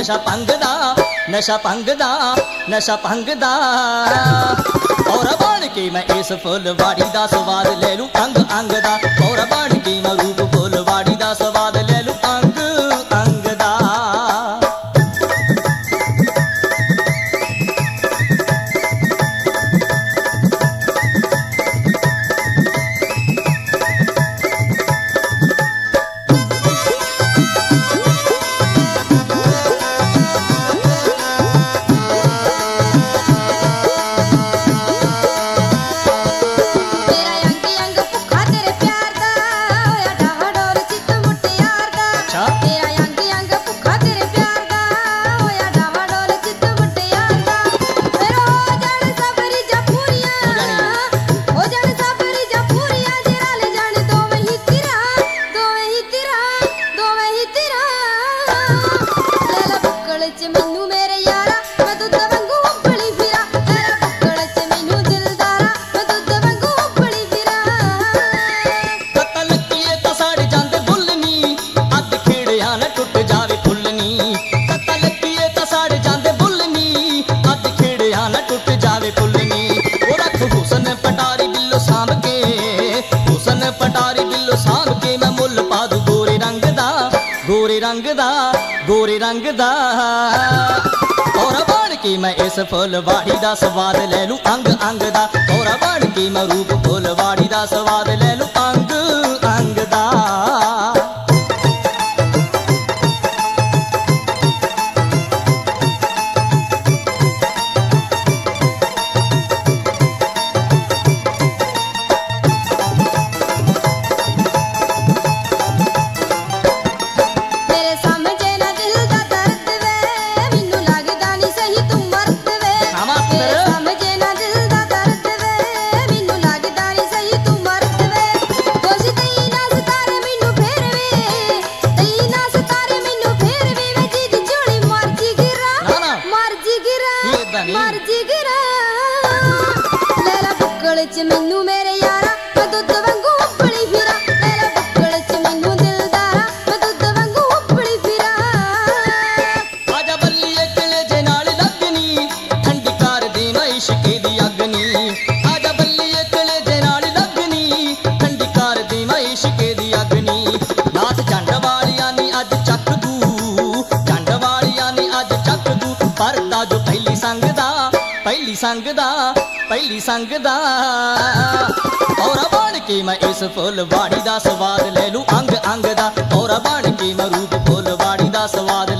ਨਸ਼ਾ ਭੰਗ ਦਾ ਨਸ਼ਾ ਭੰਗ ਦਾ ਨਸ਼ਾ ਭੰਗ ਦਾ ਔਰ ਬਣ ਕੇ ਮੈਂ ਇਸ ਫੁੱਲਵਾੜੀ ਦਾ ਸਵਾਦ ਲੈ ਲੂੰ ਅੰਗ ਅੰਗ ਦਾ ਔਰ ਬਣ ਕੇ ਮੈਂ ਰੂਪ ਫੁੱਲਵਾੜੀ ਦਾ ਸਵਾਦ ਲੈ ਲੂੰ ਅੰਗ ਅੰਗ ਦਾ ਗੋਰੇ ਰੰਗ ਦਾ ਔਰ ਬਣ ਕੇ ਮੈਂ ਇਸ ਫੁੱਲਵਾੜੀ ਦਾ ਸਵਾਦ ਲੈ ਲੂੰ ਅੰਗ ਅੰਗ ਦਾ ਔਰ ਬਣ ਕੇ ਮੈਂ ਰੂਪ ਫੁੱਲਵਾੜੀ ਦਾ ਸਵਾਦ ਲੈ ਲੂੰ ਅੰਗ ਅੰਗ ਦਾ ਮੈਨੂੰ ਮੇਰੇ ਯਾਰਾ ਮੈਂ ਦੁੱਧ ਵਾਂਗੂ ਉਬਲੀ ਫਿਰਾਂ ਮੇਰਾ ਬੁੱਕਲ ਚ ਮੈਨੂੰ ਦਿਲਦਾਰਾ ਮੈਂ ਦੁੱਧ ਵਾਂਗੂ ਉਬਲੀ ਫਿਰਾਂ ਆਜਾ ਬੱਲੀਏ ਕਿਲੇ ਜੇ ਨਾਲ ਲੱਗਣੀ ਠੰਡੀ ਕਰ ਦੇ ਨਾ ਇਸ਼ਕੇ ਦੀ ਅਗਨੀ ਆਜਾ ਬੱਲੀਏ ਕਿਲੇ ਜੇ ਨਾਲ ਲੱਗਣੀ ਠੰਡੀ ਕਰ ਦੇ ਨਾ ਇਸ਼ਕੇ ਦੀ ਅਗਨੀ ਨਾਥ ਜੰਡ ਵਾਲਿਆਂ ਨੇ ਅੱਜ ਚੱਕ ਦੂ ਜੰਡ ਵਾਲਿਆਂ ਨੇ ਅੱਜ ਚੱਕ ਦੂ ਪਰਦਾ ਜੋ ਪਹਿਲੀ ਸੰਗ ਦਾ ਪਹਿਲੀ ਸੰਗ ਦਾ ਪਹਿਲੀ ਸੰਗ ਦਾ ਔਰ ਬਣ ਕੇ ਮੈਂ ਇਸ ਫੁੱਲਵਾੜੀ ਦਾ ਸਵਾਦ ਲੈ ਲੂੰ ਅੰਗ ਅੰਗ ਦਾ ਔਰ ਬਣ ਕੇ ਮੈਂ ਰੂਪ ਫੁੱਲਵਾੜੀ ਦਾ ਸਵਾਦ